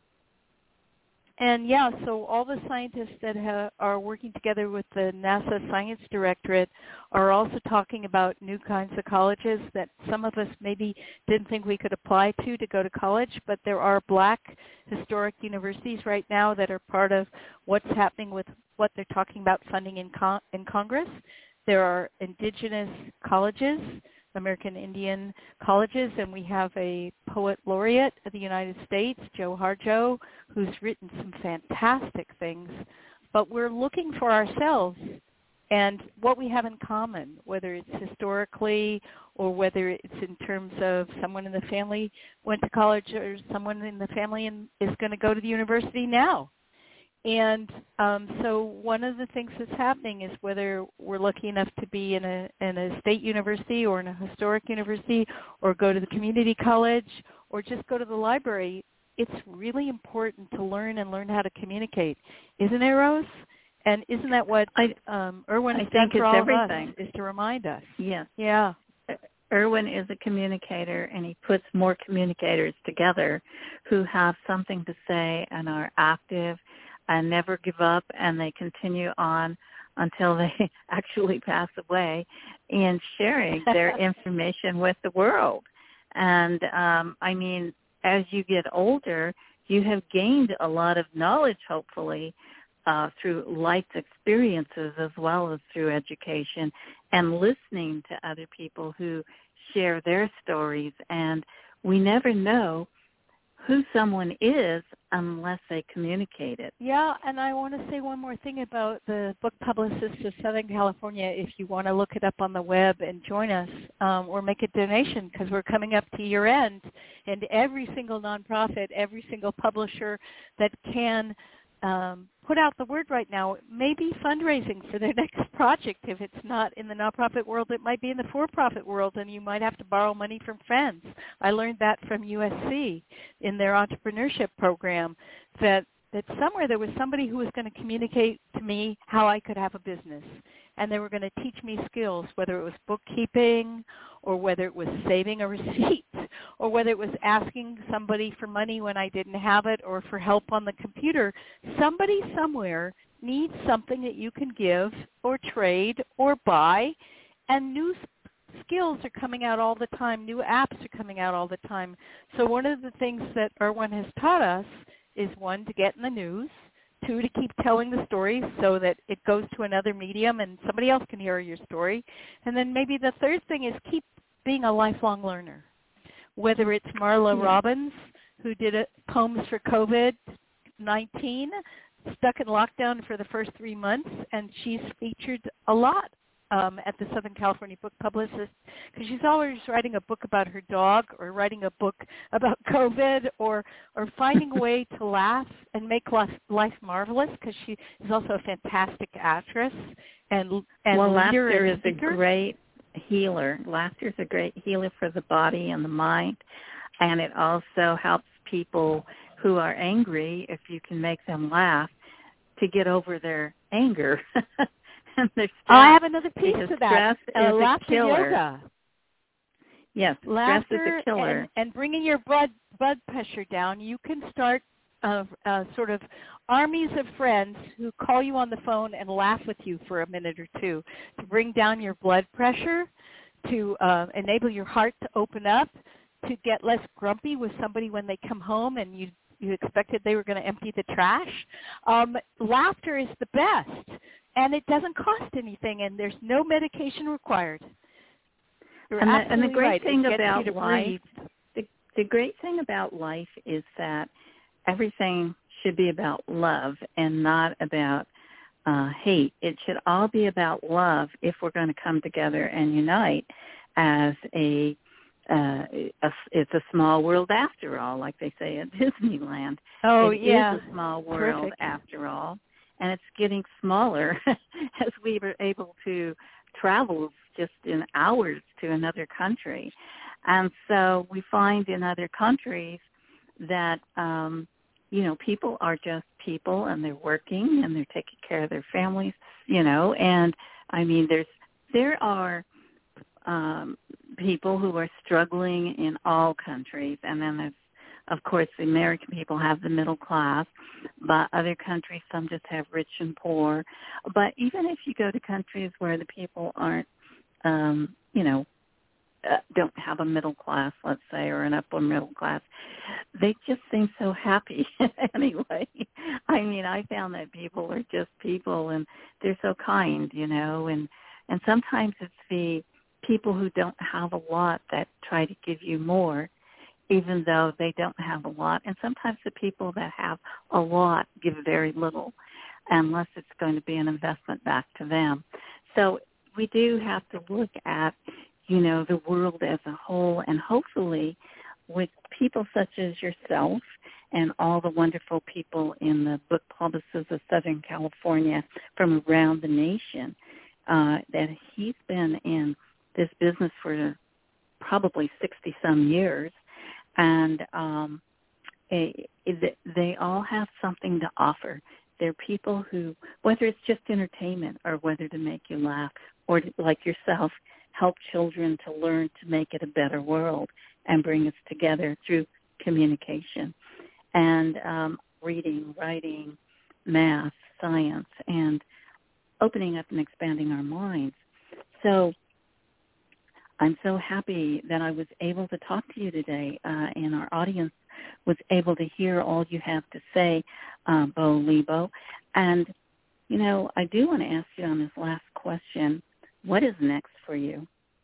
And, yeah, so all the scientists that ha- are working together with the NASA Science Directorate are also talking about new kinds of colleges that some of us maybe didn't think we could apply to to go to college, but there are black historic universities right now that are part of what's happening with what they're talking about funding in, con- in Congress. There are indigenous colleges, American Indian colleges, and we have a poet laureate of the United States, Joe Harjo, who's written some fantastic things. But we're looking for ourselves and what we have in common, whether it's historically or whether it's in terms of someone in the family went to college or someone in the family and is going to go to the university now. And um, so one of the things that's happening is whether we're lucky enough to be in a in a state university or in a historic university or go to the community college or just go to the library, it's really important to learn and learn how to communicate. Isn't it, Rose? And isn't that what I, um, Irwin I has think done for it's all everything. of us, is to remind us? Yeah. Yeah. Erwin is a communicator, and he puts more communicators together who have something to say and are active and never give up, and they continue on until they actually pass away in sharing their information with the world. And, um, I mean, as you get older, you have gained a lot of knowledge, hopefully, uh, through life's experiences as well as through education and listening to other people who share their stories. And we never know who someone is unless they communicate it. Yeah, and I want to say one more thing about the Book Publicists of Southern California. If you want to look it up on the web and join us um, or make a donation, because we're coming up to year end, and every single nonprofit, every single publisher that can um, put out the word right now may be fundraising for their next project. If it's not in the nonprofit world, it might be in the for-profit world, and you might have to borrow money from friends. I learned that from U S C in their entrepreneurship program, that that somewhere there was somebody who was going to communicate to me how I could have a business. And they were going to teach me skills, whether it was bookkeeping or whether it was saving a receipt or whether it was asking somebody for money when I didn't have it or for help on the computer. Somebody somewhere needs something that you can give or trade or buy, and new skills are coming out all the time. New apps are coming out all the time. So one of the things that Erwin has taught us is, one, to get in the news, two, to keep telling the story so that it goes to another medium and somebody else can hear your story. And then maybe the third thing is keep being a lifelong learner, whether it's Marla yeah. Robbins, who did a, Poems for COVID nineteen, stuck in lockdown for the first three months, and she's featured a lot um, at the Southern California Book Publicist, because she's always writing a book about her dog or writing a book about COVID or or finding a way to laugh and make life, life marvelous, because she is also a fantastic actress and, and well, leader laughter and is speaker. a great healer. Laughter is a great healer for the body and the mind, and it also helps people who are angry, if you can make them laugh, to get over their anger. Oh, I have another piece because to that. Stress Uh, is laughter a killer. yoga. Yes, Laughter stress is a killer. And, and bringing your blood blood pressure down. You can start uh, uh, sort of armies of friends who call you on the phone and laugh with you for a minute or two to bring down your blood pressure, to uh, enable your heart to open up, to get less grumpy with somebody when they come home and you you expected they were going to empty the trash. Um, laughter is the best, and it doesn't cost anything, and there's no medication required. You're and, the, absolutely and the great right. thing It gets about you to life, breathe. the, the great thing about life is that everything should be about love and not about uh, hate. It should all be about love if we're going to come together and unite as a Uh, a, it's a small world after all, like they say at Disneyland. Oh, it yeah. is a small world Terrific. after all, and it's getting smaller as we were able to travel just in hours to another country. And so we find in other countries that, um, you know, people are just people, and they're working, and they're taking care of their families, you know, and, I mean, there's there are um, people who are struggling in all countries, and then there's, of course, the American people have the middle class, but other countries, some just have rich and poor. But even if you go to countries where the people aren't, um, you know, uh, don't have a middle class, let's say, or an upper middle class, they just seem so happy anyway. I mean, I found that people are just people, and they're so kind, you know, and, and sometimes it's the people who don't have a lot that try to give you more, even though they don't have a lot. And sometimes the people that have a lot give very little, unless it's going to be an investment back to them. So we do have to look at, you know, the world as a whole, and hopefully with people such as yourself and all the wonderful people in the Book Publicists of Southern California from around the nation, uh, that he's been in this business for probably sixty-some years, and um, it, it, they all have something to offer. They're people who, whether it's just entertainment or whether to make you laugh or, to, like yourself, help children to learn to make it a better world and bring us together through communication and um, reading, writing, math, science, and opening up and expanding our minds. So I'm so happy that I was able to talk to you today, uh, and our audience was able to hear all you have to say, uh, Bo Lebo. And, you know, I do want to ask you on this last question, what is next for you?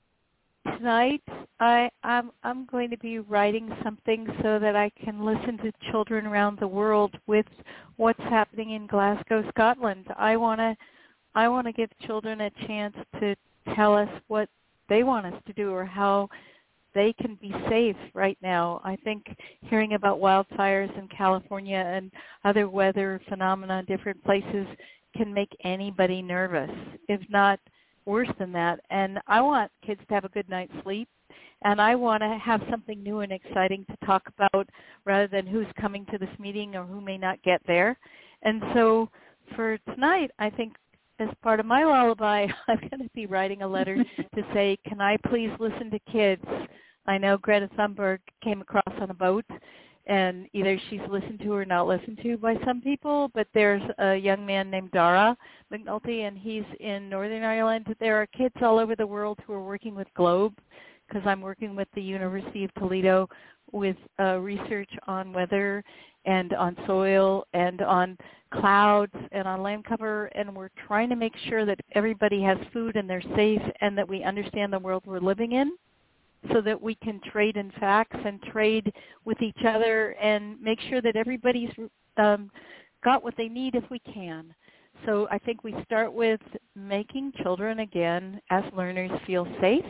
Tonight, I, I'm, I'm going to be writing something so that I can listen to children around the world with what's happening in Glasgow, Scotland. I want to I want to give children a chance to tell us what they want us to do or how they can be safe right now. I think hearing about wildfires in California and other weather phenomena in different places can make anybody nervous, if not worse than that. And I want kids to have a good night's sleep, and I want to have something new and exciting to talk about rather than who's coming to this meeting or who may not get there. And so for tonight, I think as part of my lullaby, I'm going to be writing a letter to say, can I please listen to kids? I know Greta Thunberg came across on a boat, and either she's listened to or not listened to by some people, but there's a young man named Dara McNulty, and he's in Northern Ireland. There are kids all over the world who are working with GLOBE, because I'm working with the University of Toledo with uh, research on weather and on soil and on clouds and on land cover, and we're trying to make sure that everybody has food and they're safe and that we understand the world we're living in so that we can trade in facts and trade with each other and make sure that everybody's um, got what they need if we can. So I think we start with making children, again, as learners, feel safe.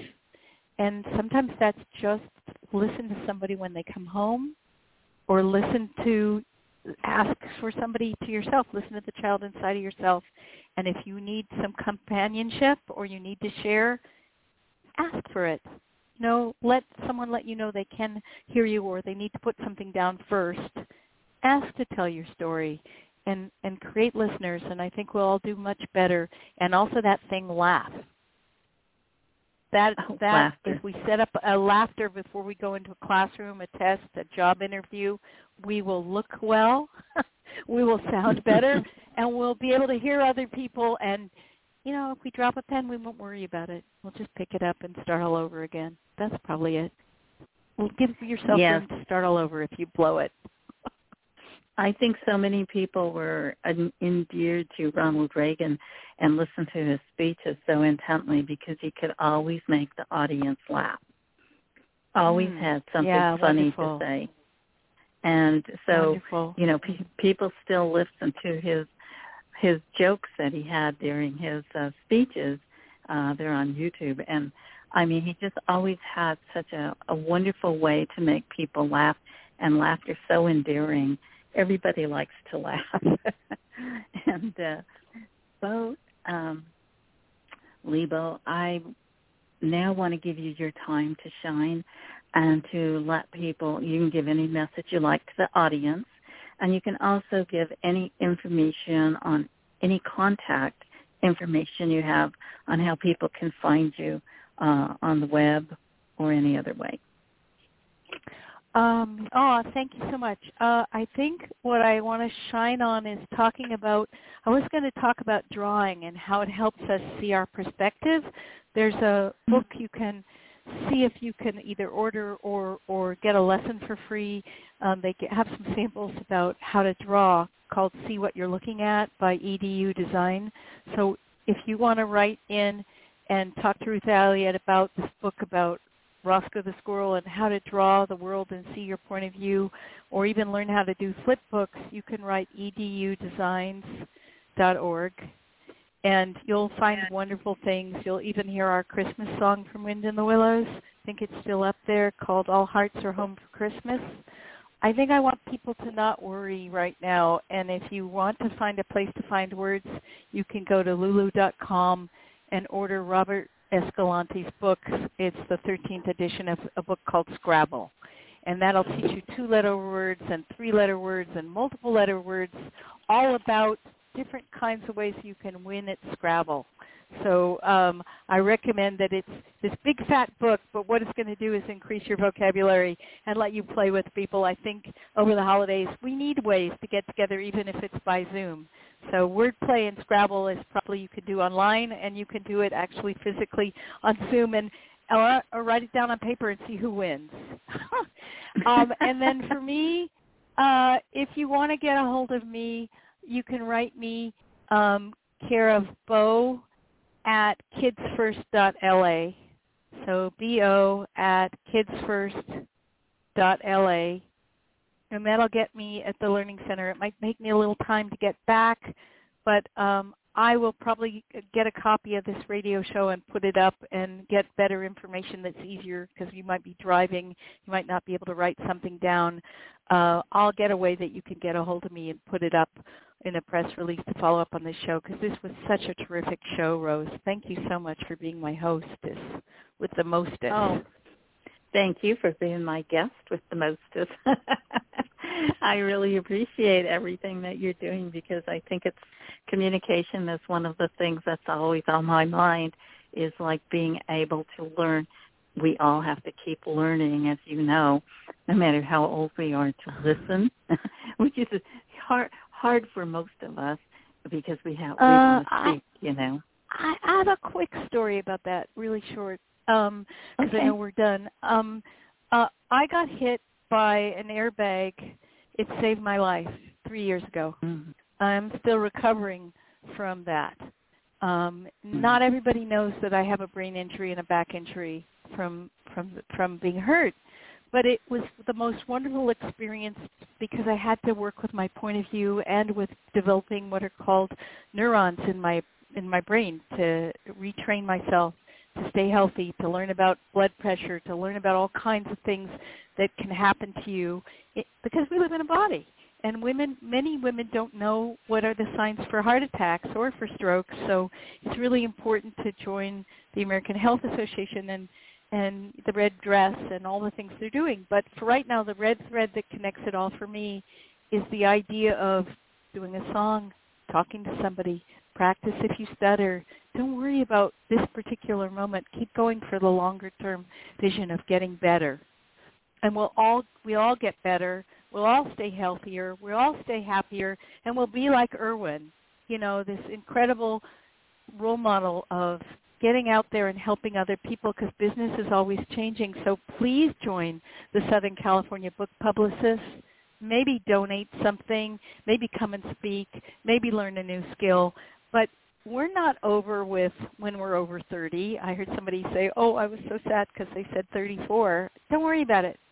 And sometimes that's just listen to somebody when they come home, or listen to, ask for somebody to yourself, listen to the child inside of yourself. And if you need some companionship or you need to share, ask for it. You know, let someone let you know they can hear you or they need to put something down first. Ask to tell your story and, and create listeners, and I think we'll all do much better. And also that thing, laugh. That, oh, that laughter. If we set up a laughter before we go into a classroom, a test, a job interview, we will look well, we will sound better, and we'll be able to hear other people. And, you know, if we drop a pen, we won't worry about it. We'll just pick it up and start all over again. That's probably it. Well, give yourself yes. room to start all over if you blow it. I think so many people were endeared to Ronald Reagan and listened to his speeches so intently because he could always make the audience laugh. Always mm, had something yeah, funny wonderful. to say. And so, wonderful. you know, pe- people still listen to his his jokes that he had during his uh, speeches. Uh, they're on YouTube. And, I mean, he just always had such a, a wonderful way to make people laugh, and laughter so endearing. Everybody likes to laugh. and, uh, Bo, um, Lebo, I now want to give you your time to shine and to let people, you can give any message you like to the audience, and you can also give any information on any contact information you have on how people can find you uh, on the web or any other way. Um, oh, thank you so much. Uh, I think what I want to shine on is talking about, I was going to talk about drawing and how it helps us see our perspective. There's a book you can see if you can either order or, or get a lesson for free. Um, they get, have some samples about how to draw called See What You're Looking At by E D U Design. So if you want to write in and talk to Ruth Elliott about this book about Roscoe the Squirrel and how to draw the world and see your point of view, or even learn how to do flip books, you can write e d u designs dot org, and you'll find wonderful things. You'll even hear our Christmas song from Wind in the Willows. I think it's still up there, called All Hearts Are Home for Christmas. I think I want people to not worry right now, and if you want to find a place to find words, you can go to lulu dot com and order Robert Escalante's book. It's the thirteenth edition of a book called Scrabble, and that'll teach you two-letter words and three-letter words and multiple-letter words, all about different kinds of ways you can win at Scrabble. So um, I recommend that it's this big fat book, but what it's going to do is increase your vocabulary and let you play with people. I think over the holidays we need ways to get together, even if it's by Zoom. So wordplay and Scrabble is probably you can do online, and you can do it actually physically on Zoom, and or, or write it down on paper and see who wins. um, and then for me, uh, if you want to get a hold of me, you can write me um, care of Bo at kids first dot L A. So B O at kids first dot L A. And that'll get me at the Learning Center. It might make me a little time to get back, but um, I will probably get a copy of this radio show and put it up and get better information that's easier because you might be driving. You might not be able to write something down. Uh, I'll get a way that you can get a hold of me and put it up in a press release to follow up on this show because this was such a terrific show, Rose. Thank you so much for being my hostess with the mostest. Oh, thank you for being my guest with the mostest. I really appreciate everything that you're doing because I think it's communication is one of the things that's always on my mind is like being able to learn. We all have to keep learning, as you know, no matter how old we are, to listen, which is hard hard for most of us because we have we uh, want to speak, I, you know. I, I have a quick story about that, really short, because um, okay. I know we're done. Um, uh, I got hit by an airbag. It saved my life three years ago. Mm-hmm. I'm still recovering from that. Um, mm-hmm. Not everybody knows that I have a brain injury and a back injury from from from being hurt, but it was the most wonderful experience because I had to work with my point of view and with developing what are called neurons in my in my brain to retrain myself to stay healthy, to learn about blood pressure, to learn about all kinds of things that can happen to you it, because we live in a body. And women, many women don't know what are the signs for heart attacks or for strokes. So it's really important to join the American Health Association and, and the Red Dress and all the things they're doing. But for right now, the red thread that connects it all for me is the idea of doing a song, talking to somebody, practice if you stutter. Don't worry about this particular moment. Keep going for the longer-term vision of getting better. And we'll all we all get better. We'll all stay healthier. We'll all stay happier. And we'll be like Irwin, you know, this incredible role model of getting out there and helping other people because business is always changing. So please join the Southern California Book Publicists. Maybe donate something. Maybe come and speak. Maybe learn a new skill. But we're not over with when we're over thirty. I heard somebody say, oh, I was so sad because they said thirty-four. Don't worry about it.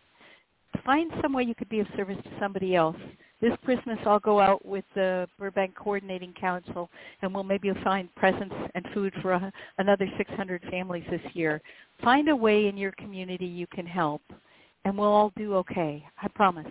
Find some way you could be of service to somebody else. This Christmas I'll go out with the Burbank Coordinating Council, and we'll maybe find presents and food for a, another six hundred families this year. Find a way in your community you can help, and we'll all do okay. I promise.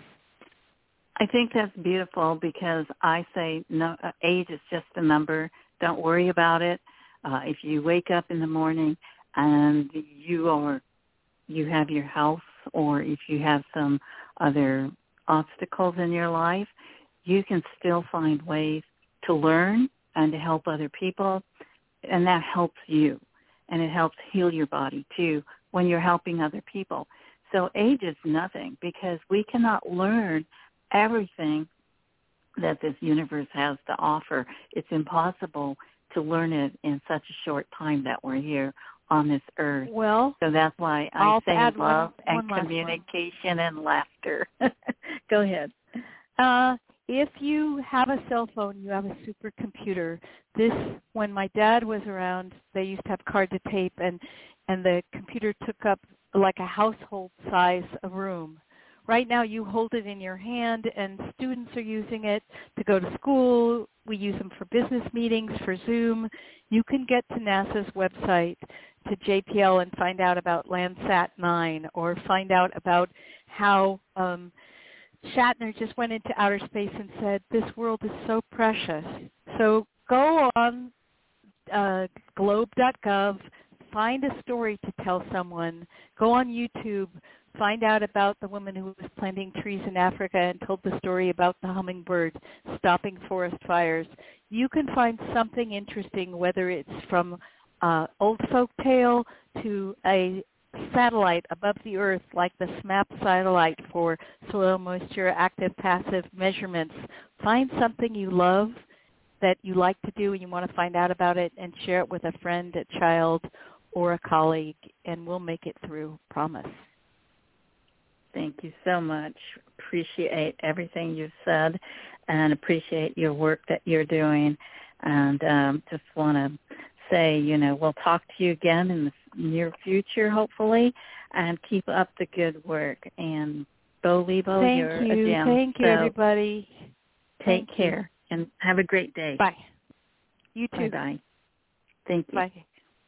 I think that's beautiful because I say no, uh, age is just a number. Don't worry about it. Uh, if you wake up in the morning and you are, you have your health, or if you have some other obstacles in your life, you can still find ways to learn and to help other people, and that helps you, and it helps heal your body too when you're helping other people. So age is nothing because we cannot learn everything that this universe has to offer. It's impossible to learn it in such a short time that we're here on this earth. Well, so that's why I I'll say add love one, and one communication and laughter. Go ahead. Uh, if you have a cell phone, you have a supercomputer. This, when my dad was around, they used to have card to tape, and and the computer took up like a household size of room. Right now you hold it in your hand, and students are using it to go to school. We use them for business meetings, for Zoom. You can get to NASA's website, to J P L, and find out about Landsat nine, or find out about how um, Shatner just went into outer space and said, this world is so precious. So go on uh, globe dot gov, find a story to tell someone. Go on YouTube. Find out about the woman who was planting trees in Africa and told the story about the hummingbird stopping forest fires. You can find something interesting, whether it's from uh, old folk tale to a satellite above the earth like the SMAP satellite for soil moisture, active, passive measurements. Find something you love that you like to do and you want to find out about it, and share it with a friend, a child, or a colleague, and we'll make it through, promise. Thank you so much. Appreciate everything you've said and appreciate your work that you're doing. And um, just want to say, you know, we'll talk to you again in the near future, hopefully, and keep up the good work. And Bo Lebo, Thank you're you. a gem. Thank you, so everybody. Take Thank care you. And have a great day. Bye. You too. Bye-bye. Thank you. Bye.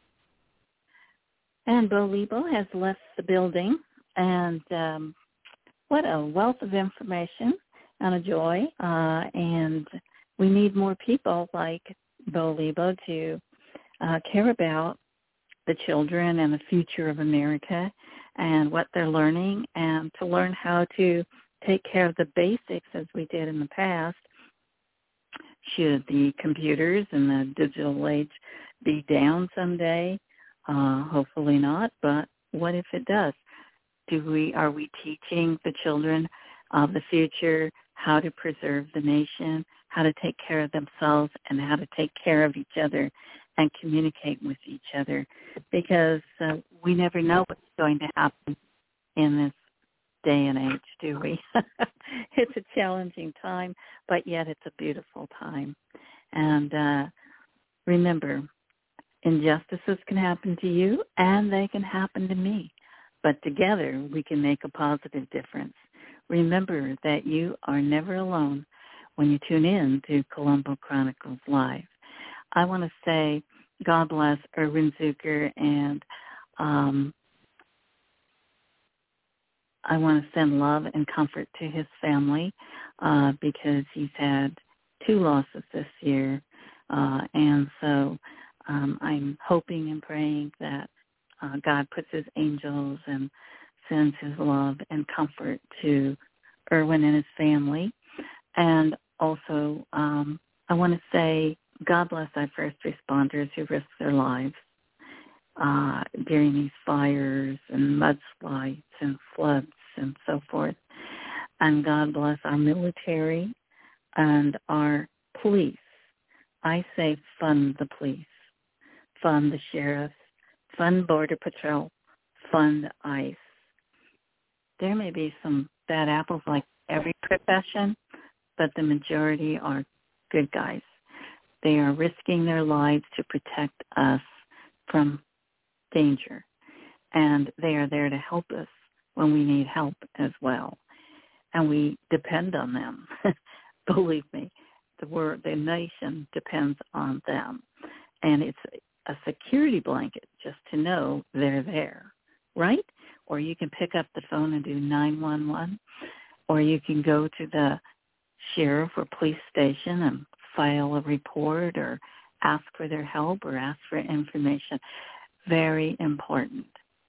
And Bo Lebo has left the building, and um, what a wealth of information and a joy. Uh, and we need more people like Bo Lebo to uh, care about the children and the future of America and what they're learning, and to learn how to take care of the basics as we did in the past. Should the computers and the digital age be down someday? Uh, hopefully not, but what if it does? Do we are we teaching the children of the future how to preserve the nation, how to take care of themselves, and how to take care of each other and communicate with each other? Because uh, we never know what's going to happen in this day and age, do we? It's a challenging time, but yet it's a beautiful time. And uh, remember, injustices can happen to you and they can happen to me, but together we can make a positive difference. Remember that you are never alone when you tune in to Colombo Chronicles Live. I want to say God bless Erwin Zucker, and um, I want to send love and comfort to his family uh, because he's had two losses this year, uh, and so Um, I'm hoping and praying that uh, God puts his angels and sends his love and comfort to Erwin and his family. And also, um, I want to say God bless our first responders who risk their lives uh, during these fires and mudslides and floods and so forth. And God bless our military and our police. I say fund the police. Fund the sheriffs, fund Border Patrol, fund ICE. There may be some bad apples like every profession, but the majority are good guys. They are risking their lives to protect us from danger, and they are there to help us when we need help as well. And we depend on them. Believe me, the word, the nation depends on them. And it's a security blanket just to know they're there, right? Or you can pick up the phone and do nine one one, or you can go to the sheriff or police station and file a report or ask for their help or ask for information. Very important.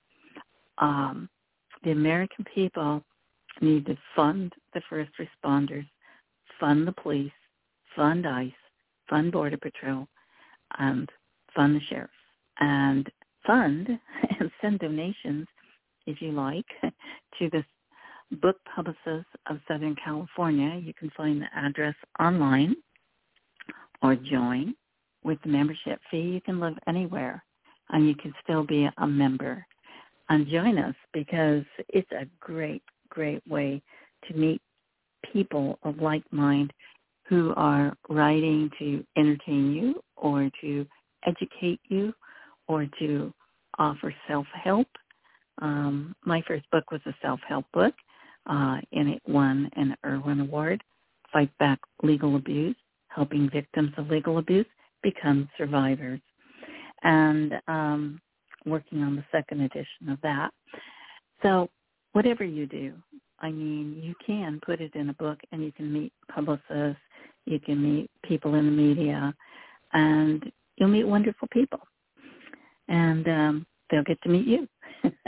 Um, the American people need to fund the first responders, fund the police, fund ICE, fund Border Patrol, and fund the sheriffs, and fund and send donations, if you like, to this book publicist of Southern California. You can find the address online or join. With the membership fee, you can live anywhere, and you can still be a member. And join us because it's a great, great way to meet people of like mind who are writing to entertain you or to educate you or to offer self-help. Um, my first book was a self-help book, uh, and it won an Irwin Award, Fight Back Legal Abuse, helping victims of legal abuse become survivors. And um, working on the second edition of that. So whatever you do, I mean, you can put it in a book and you can meet publicists, you can meet people in the media, and you'll meet wonderful people, and um, they'll get to meet you.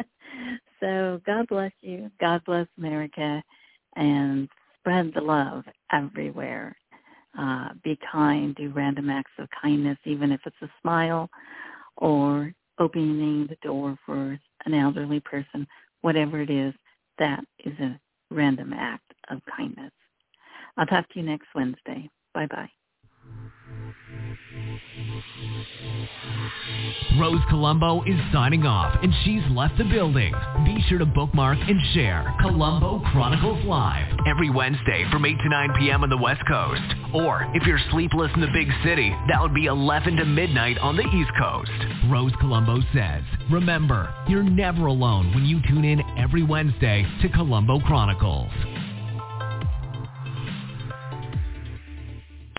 So God bless you. God bless America, and spread the love everywhere. Uh, be kind. Do random acts of kindness, even if it's a smile or opening the door for an elderly person, whatever it is, that is a random act of kindness. I'll talk to you next Wednesday. Bye-bye. Rose Colombo is signing off, and she's left the building. Be sure to bookmark and share Colombo Chronicles Live every Wednesday from eight to nine p.m. on the West Coast. Or if you're sleepless in the big city, that would be eleven to midnight on the East Coast. Rose Colombo says, remember, you're never alone when you tune in every Wednesday to Colombo Chronicles.